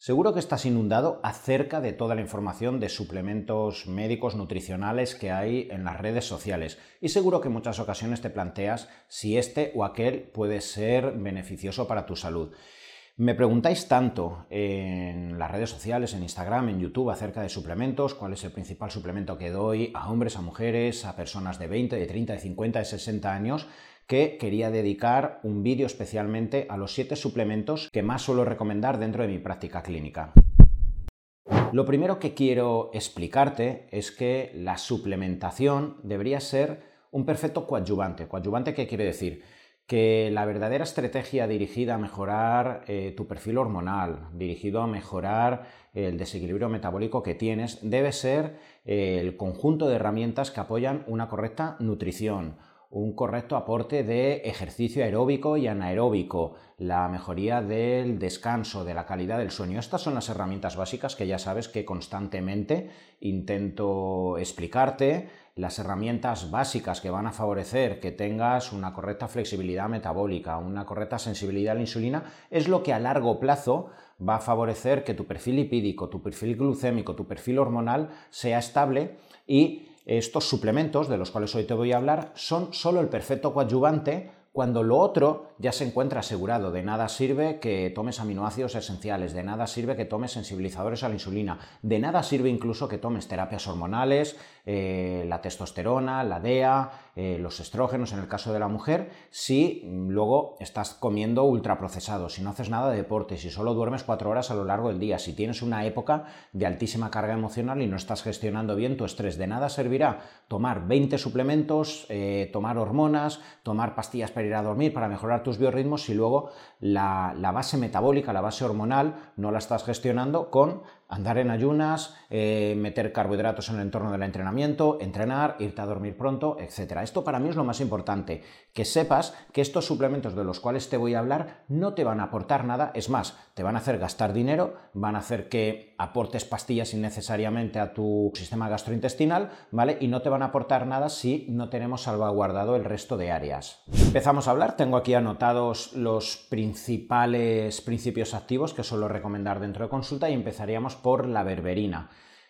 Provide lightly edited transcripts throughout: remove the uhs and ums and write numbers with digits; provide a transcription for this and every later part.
Seguro que estás inundado acerca de toda la información de suplementos médicos nutricionales que hay en las redes sociales y seguro que en muchas ocasiones te planteas si este o aquel puede ser beneficioso para tu salud. Me preguntáis tanto en las redes sociales, en Instagram, en YouTube, acerca de suplementos, cuál es el principal suplemento que doy a hombres, a mujeres, a personas de 20, de 30, de 50, de 60 años, que quería dedicar un vídeo especialmente a los 7 suplementos que más suelo recomendar dentro de mi práctica clínica. Lo primero que quiero explicarte es que la suplementación debería ser un perfecto coadyuvante. ¿Coadyuvante qué quiere decir? Que la verdadera estrategia dirigida a mejorar tu perfil hormonal, dirigido a mejorar el desequilibrio metabólico que tienes, debe ser el conjunto de herramientas que apoyan una correcta nutrición, un correcto aporte de ejercicio aeróbico y anaeróbico, la mejoría del descanso, de la calidad del sueño. Estas son las herramientas básicas que ya sabes que constantemente intento explicarte, las herramientas básicas que van a favorecer que tengas una correcta flexibilidad metabólica, una correcta sensibilidad a la insulina, es lo que a largo plazo va a favorecer que tu perfil lipídico, tu perfil glucémico, tu perfil hormonal sea estable y estos suplementos, de los cuales hoy te voy a hablar, son solo el perfecto coadyuvante cuando lo otro ya se encuentra asegurado. De nada sirve que tomes aminoácidos esenciales, de nada sirve que tomes sensibilizadores a la insulina, de nada sirve incluso que tomes terapias hormonales, la testosterona, la DEA, los estrógenos en el caso de la mujer, si luego estás comiendo ultraprocesados, si no haces nada de deporte, si solo duermes 4 horas a lo largo del día, si tienes una época de altísima carga emocional y no estás gestionando bien tu estrés. De nada servirá tomar 20 suplementos, tomar hormonas, tomar pastillas para ir a dormir, para mejorar tus biorritmos, si luego la base metabólica, la base hormonal, no la estás gestionando con andar en ayunas, meter carbohidratos en el entorno del entrenamiento, entrenar, irte a dormir pronto, etc. Esto para mí es lo más importante, que sepas que estos suplementos de los cuales te voy a hablar no te van a aportar nada, es más, te van a hacer gastar dinero, van a hacer que aportes pastillas innecesariamente a tu sistema gastrointestinal, ¿vale? Y no te van a aportar nada si no tenemos salvaguardado el resto de áreas. Empezamos a hablar, tengo aquí anotados los principales principios activos que suelo recomendar dentro de consulta y empezaríamos por la berberina.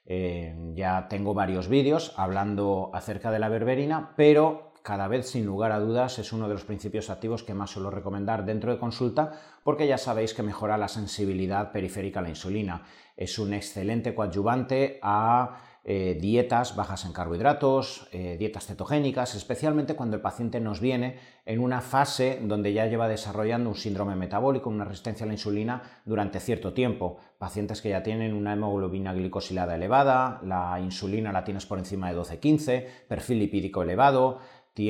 Ya tengo varios vídeos hablando acerca de la berberina, pero cada vez sin lugar a dudas es uno de los principios activos que más suelo recomendar dentro de consulta porque ya sabéis que mejora la sensibilidad periférica a la insulina. Es un excelente coadyuvante a dietas bajas en carbohidratos, dietas cetogénicas, especialmente cuando el paciente nos viene en una fase donde ya lleva desarrollando un síndrome metabólico, una resistencia a la insulina durante cierto tiempo. Pacientes que ya tienen una hemoglobina glicosilada elevada, la insulina la tienes por encima de 12-15, perfil lipídico elevado,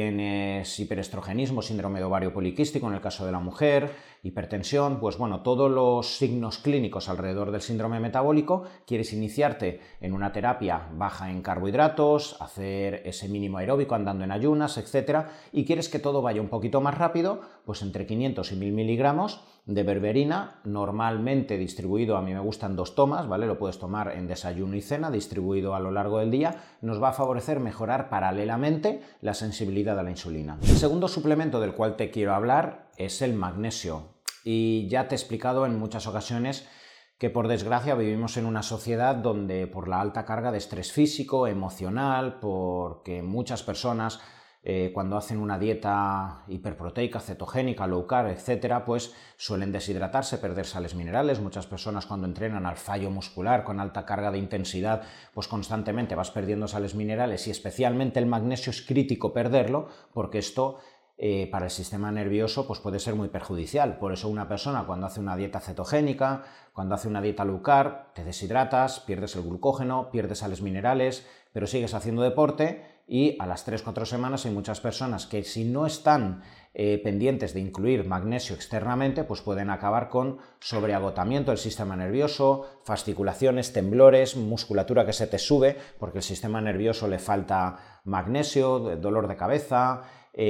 tienes hiperestrogenismo, síndrome de ovario poliquístico en el caso de la mujer, hipertensión, pues bueno, todos los signos clínicos alrededor del síndrome metabólico, quieres iniciarte en una terapia baja en carbohidratos, hacer ese mínimo aeróbico andando en ayunas, etc. Y quieres que todo vaya un poquito más rápido, pues entre 500 y 1000 miligramos de berberina, normalmente distribuido, a mí me gustan 2 tomas, ¿vale? Lo puedes tomar en desayuno y cena, distribuido a lo largo del día, nos va a favorecer mejorar paralelamente la sensibilidad a la insulina. El segundo suplemento del cual te quiero hablar es el magnesio. Y ya te he explicado en muchas ocasiones que por desgracia vivimos en una sociedad donde por la alta carga de estrés físico, emocional, porque muchas personas cuando hacen una dieta hiperproteica, cetogénica, low carb, etc., pues suelen deshidratarse, perder sales minerales. Muchas personas cuando entrenan al fallo muscular con alta carga de intensidad, pues constantemente vas perdiendo sales minerales y especialmente el magnesio es crítico perderlo porque esto para el sistema nervioso pues puede ser muy perjudicial. Por eso una persona cuando hace una dieta cetogénica, cuando hace una dieta low carb, te deshidratas, pierdes el glucógeno, pierdes sales minerales, pero sigues haciendo deporte y a las 3-4 semanas hay muchas personas que si no están pendientes de incluir magnesio externamente, pues pueden acabar con sobreagotamiento del sistema nervioso, fasciculaciones, temblores, musculatura que se te sube porque el sistema nervioso le falta magnesio, dolor de cabeza.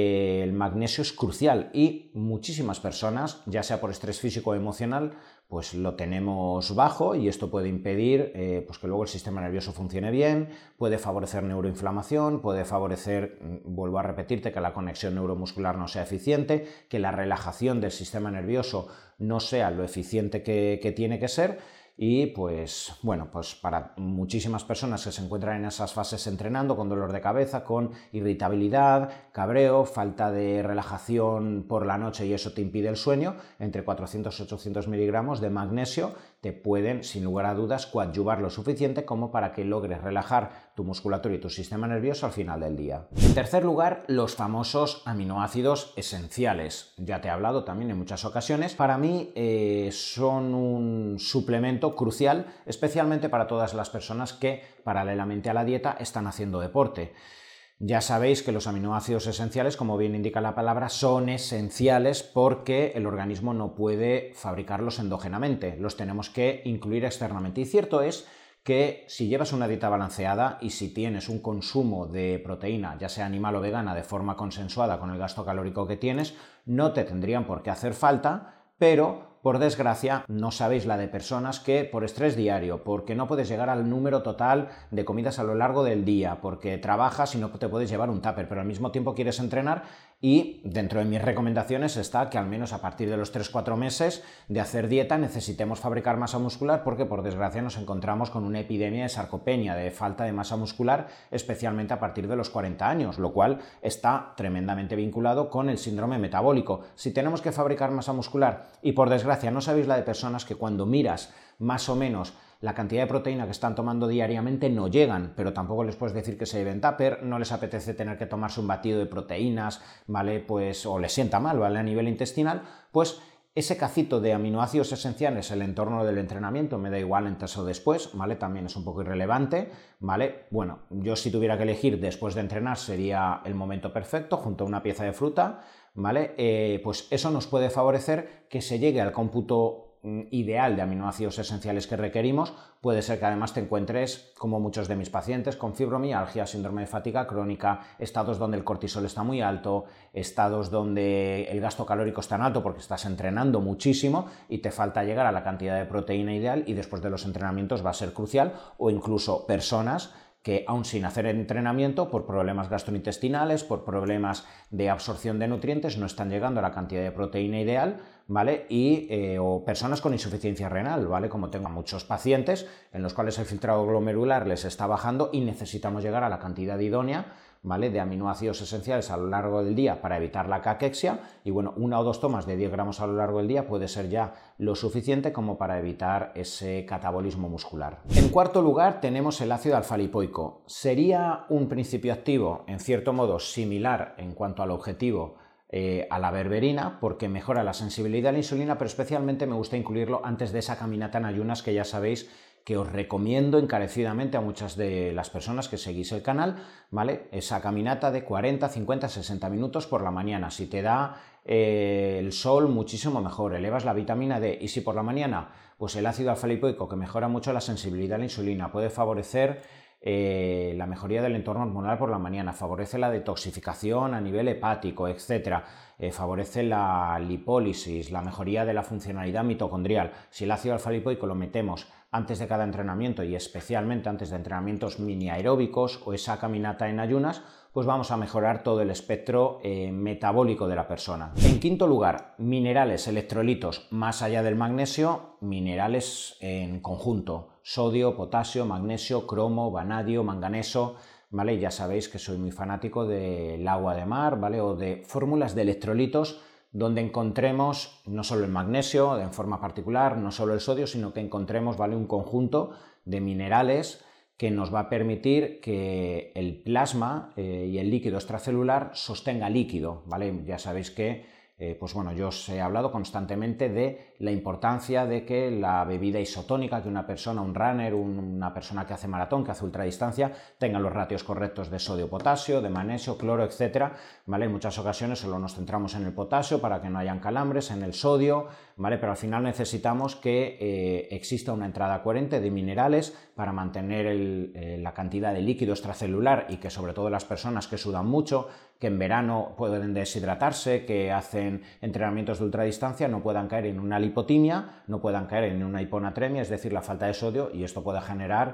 El magnesio es crucial y muchísimas personas, ya sea por estrés físico o emocional, pues lo tenemos bajo y esto puede impedir pues que luego el sistema nervioso funcione bien, puede favorecer neuroinflamación, puede favorecer, vuelvo a repetirte, que la conexión neuromuscular no sea eficiente, que la relajación del sistema nervioso no sea lo eficiente que tiene que ser. y pues bueno, pues para muchísimas personas que se encuentran en esas fases entrenando con dolor de cabeza, con irritabilidad, cabreo, falta de relajación por la noche y eso te impide el sueño, entre 400 y 800 miligramos de magnesio te pueden, sin lugar a dudas, coadyuvar lo suficiente como para que logres relajar tu musculatura y tu sistema nervioso al final del día. En tercer lugar, los famosos aminoácidos esenciales. Ya te he hablado también en muchas ocasiones. Para mí son un suplemento crucial, especialmente para todas las personas que, paralelamente a la dieta, están haciendo deporte. Ya sabéis que los aminoácidos esenciales, como bien indica la palabra, son esenciales porque el organismo no puede fabricarlos endógenamente, los tenemos que incluir externamente. Y cierto es que si llevas una dieta balanceada y si tienes un consumo de proteína, ya sea animal o vegana, de forma consensuada con el gasto calórico que tienes, no te tendrían por qué hacer falta, pero por desgracia no sabéis la de personas que por estrés diario, porque no puedes llegar al número total de comidas a lo largo del día, porque trabajas y no te puedes llevar un tupper, pero al mismo tiempo quieres entrenar, y dentro de mis recomendaciones está que al menos a partir de los 3-4 meses de hacer dieta necesitemos fabricar masa muscular, porque por desgracia nos encontramos con una epidemia de sarcopenia, de falta de masa muscular, especialmente a partir de los 40 años, lo cual está tremendamente vinculado con el síndrome metabólico. Si tenemos que fabricar masa muscular y por desgracia no sabéis la de personas que cuando miras más o menos la cantidad de proteína que están tomando diariamente no llegan, pero tampoco les puedes decir que se lleven tupper, no les apetece tener que tomarse un batido de proteínas, ¿vale? Pues, o les sienta mal, ¿vale? A nivel intestinal, pues ese cacito de aminoácidos esenciales en el entorno del entrenamiento, me da igual antes o después, ¿vale? También es un poco irrelevante, ¿vale? Bueno, yo si tuviera que elegir después de entrenar sería el momento perfecto, junto a una pieza de fruta, ¿vale? Pues eso nos puede favorecer que se llegue al cómputo ideal de aminoácidos esenciales que requerimos. Puede ser que además te encuentres, como muchos de mis pacientes, con fibromialgia, síndrome de fatiga crónica, estados donde el cortisol está muy alto, estados donde el gasto calórico está tan alto porque estás entrenando muchísimo y te falta llegar a la cantidad de proteína ideal y después de los entrenamientos va a ser crucial, o incluso personas que aún sin hacer entrenamiento, por problemas gastrointestinales, por problemas de absorción de nutrientes, no están llegando a la cantidad de proteína ideal, ¿vale? O personas con insuficiencia renal, ¿vale? Como tengo muchos pacientes en los cuales el filtrado glomerular les está bajando y necesitamos llegar a la cantidad idónea, ¿vale? De aminoácidos esenciales a lo largo del día para evitar la caquexia, y bueno, 1 o 2 tomas de 10 gramos a lo largo del día puede ser ya lo suficiente como para evitar ese catabolismo muscular. En cuarto lugar tenemos el ácido alfa-lipoico. Sería un principio activo en cierto modo similar en cuanto al objetivo a la berberina, porque mejora la sensibilidad a la insulina, pero especialmente me gusta incluirlo antes de esa caminata en ayunas que ya sabéis que os recomiendo encarecidamente a muchas de las personas que seguís el canal, ¿vale? Esa caminata de 40, 50, 60 minutos por la mañana. Si te da el sol, muchísimo mejor, elevas la vitamina D, y si por la mañana, pues el ácido alfa-lipoico, que mejora mucho la sensibilidad a la insulina, puede favorecer la mejoría del entorno hormonal por la mañana, favorece la detoxificación a nivel hepático, etc. Favorece la lipólisis, la mejoría de la funcionalidad mitocondrial. Si el ácido alfa-lipoico lo metemos antes de cada entrenamiento y especialmente antes de entrenamientos mini aeróbicos o esa caminata en ayunas, pues vamos a mejorar todo el espectro metabólico de la persona. En quinto lugar, minerales, electrolitos, más allá del magnesio, minerales en conjunto, sodio, potasio, magnesio, cromo, vanadio, manganeso, ¿vale? Ya sabéis que soy muy fanático del agua de mar, ¿vale? O de fórmulas de electrolitos donde encontremos no solo el magnesio en forma particular, no solo el sodio, sino que encontremos, ¿vale?, un conjunto de minerales que nos va a permitir que el plasma y el líquido extracelular sostenga líquido, ¿vale? Ya sabéis que pues bueno, yo os he hablado constantemente de la importancia de que la bebida isotónica, que una persona, un runner, una persona que hace maratón, que hace ultradistancia, tenga los ratios correctos de sodio-potasio, de magnesio, cloro, etc. ¿Vale? En muchas ocasiones solo nos centramos en el potasio para que no hayan calambres, en el sodio, ¿vale? Pero al final necesitamos que exista una entrada coherente de minerales para mantener la cantidad de líquido extracelular, y que sobre todo las personas que sudan mucho, que en verano pueden deshidratarse, que hacen entrenamientos de ultradistancia, no puedan caer en una lipotimia, no puedan caer en una hiponatremia, es decir, la falta de sodio, y esto puede generar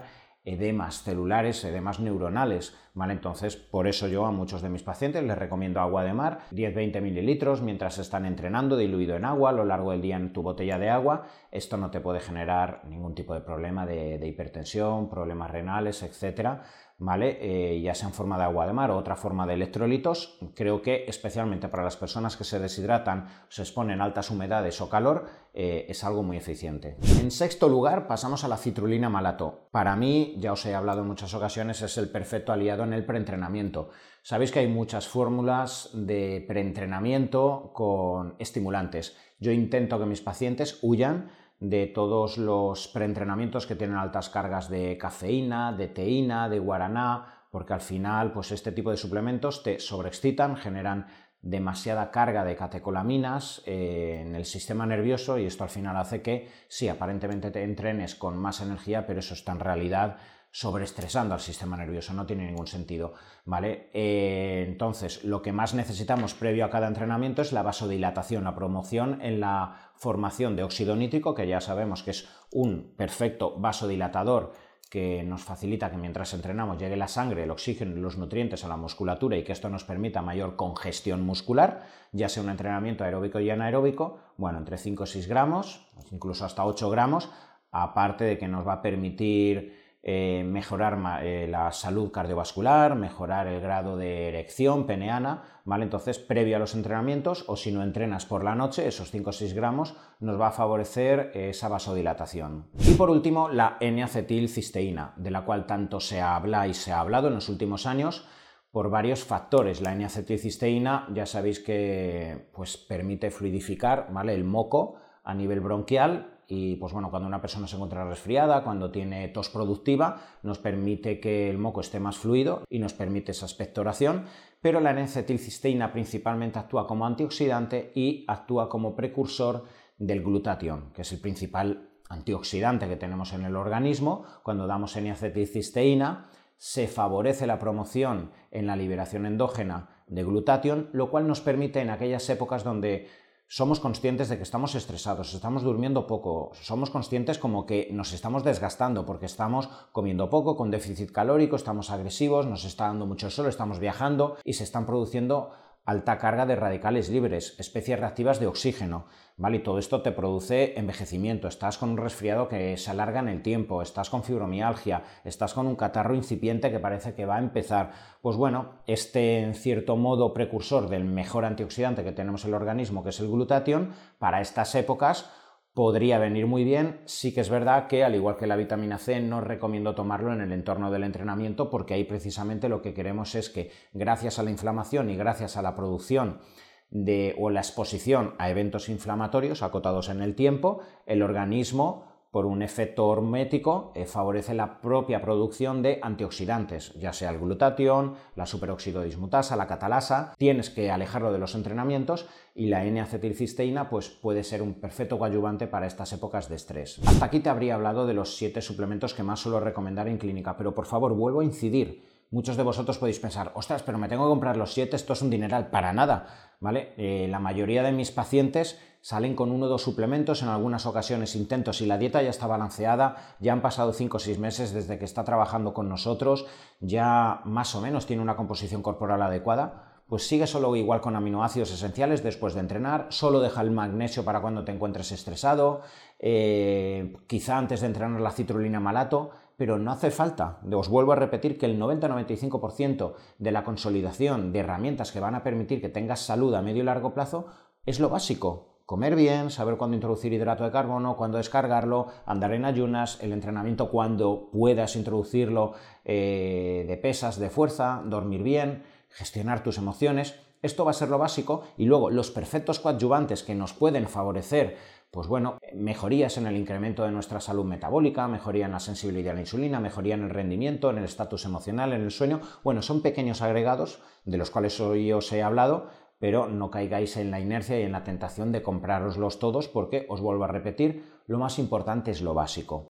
edemas celulares, edemas neuronales, ¿vale? Entonces, por eso yo a muchos de mis pacientes les recomiendo agua de mar, 10-20 mililitros mientras están entrenando, diluido en agua a lo largo del día en tu botella de agua. Esto no te puede generar ningún tipo de problema de hipertensión, problemas renales, etcétera, ¿vale? Ya sea en forma de agua de mar o otra forma de electrolitos. Creo que especialmente para las personas que se deshidratan, se exponen a altas humedades o calor, es algo muy eficiente. En sexto lugar pasamos a la citrulina malato. Para mí, ya os he hablado en muchas ocasiones, es el perfecto aliado en el preentrenamiento. Sabéis que hay muchas fórmulas de preentrenamiento con estimulantes. Yo intento que mis pacientes huyan de todos los preentrenamientos que tienen altas cargas de cafeína, de teína, de guaraná, porque al final pues este tipo de suplementos te sobreexcitan, generan demasiada carga de catecolaminas en el sistema nervioso y esto al final hace que sí, aparentemente te entrenes con más energía, pero eso está en realidad sobreestresando al sistema nervioso, no tiene ningún sentido, ¿vale? Entonces, lo que más necesitamos previo a cada entrenamiento es la vasodilatación, la promoción en la formación de óxido nítrico, que ya sabemos que es un perfecto vasodilatador que nos facilita que mientras entrenamos llegue la sangre, el oxígeno y los nutrientes a la musculatura y que esto nos permita mayor congestión muscular, ya sea un entrenamiento aeróbico y anaeróbico, bueno, entre 5 o 6 gramos, incluso hasta 8 gramos, aparte de que nos va a permitir mejorar la salud cardiovascular, mejorar el grado de erección peneana, ¿vale? Entonces, previo a los entrenamientos, o si no entrenas por la noche, esos 5 o 6 gramos nos va a favorecer esa vasodilatación. Y por último, la N-acetilcisteína, de la cual tanto se habla y se ha hablado en los últimos años, por varios factores. La N-acetilcisteína ya sabéis que pues, permite fluidificar, ¿vale?, el moco a nivel bronquial y pues bueno, cuando una persona se encuentra resfriada, cuando tiene tos productiva, nos permite que el moco esté más fluido y nos permite esa expectoración, pero la N-acetilcisteína principalmente actúa como antioxidante y actúa como precursor del glutatión, que es el principal antioxidante que tenemos en el organismo. Cuando damos N-acetilcisteína se favorece la promoción en la liberación endógena de glutatión, lo cual nos permite en aquellas épocas donde somos conscientes de que estamos estresados, estamos durmiendo poco, somos conscientes como que nos estamos desgastando porque estamos comiendo poco, con déficit calórico, estamos agresivos, nos está dando mucho sol, estamos viajando y se están produciendo alta carga de radicales libres, especies reactivas de oxígeno, ¿vale? Y todo esto te produce envejecimiento, estás con un resfriado que se alarga en el tiempo, estás con fibromialgia, estás con un catarro incipiente que parece que va a empezar. Pues bueno, en cierto modo precursor del mejor antioxidante que tenemos en el organismo, que es el glutatión, para estas épocas podría venir muy bien. Sí que es verdad que, al igual que la vitamina C, no recomiendo tomarlo en el entorno del entrenamiento porque ahí precisamente lo que queremos es que, gracias a la inflamación y gracias a la producción o la exposición a eventos inflamatorios acotados en el tiempo, el organismo, por un efecto hormético, favorece la propia producción de antioxidantes, ya sea el glutatión, la superóxido dismutasa, la catalasa. Tienes que alejarlo de los entrenamientos y la N-acetilcisteína pues, puede ser un perfecto coadyuvante para estas épocas de estrés. Hasta aquí te habría hablado de los 7 suplementos que más suelo recomendar en clínica, pero por favor vuelvo a incidir. Muchos de vosotros podéis pensar, ostras, pero me tengo que comprar los 7, esto es un dineral. Para nada, ¿vale? La mayoría de mis pacientes salen con 1 o 2 suplementos, en algunas ocasiones intento, si la dieta ya está balanceada, ya han pasado 5 o 6 meses desde que está trabajando con nosotros, ya más o menos tiene una composición corporal adecuada, pues sigue solo igual con aminoácidos esenciales después de entrenar, solo deja el magnesio para cuando te encuentres estresado, quizá antes de entrenar la citrulina malato, pero no hace falta. Os vuelvo a repetir que el 90-95% de la consolidación de herramientas que van a permitir que tengas salud a medio y largo plazo es lo básico. Comer bien, saber cuándo introducir hidrato de carbono, cuándo descargarlo, andar en ayunas, el entrenamiento cuando puedas introducirlo de pesas, de fuerza, dormir bien, gestionar tus emociones. Esto va a ser lo básico y luego los perfectos coadyuvantes que nos pueden favorecer, pues bueno, mejorías en el incremento de nuestra salud metabólica, mejoría en la sensibilidad a la insulina, mejoría en el rendimiento, en el estatus emocional, en el sueño. Bueno, son pequeños agregados de los cuales hoy os he hablado, pero no caigáis en la inercia y en la tentación de comprároslos todos porque, os vuelvo a repetir, lo más importante es lo básico.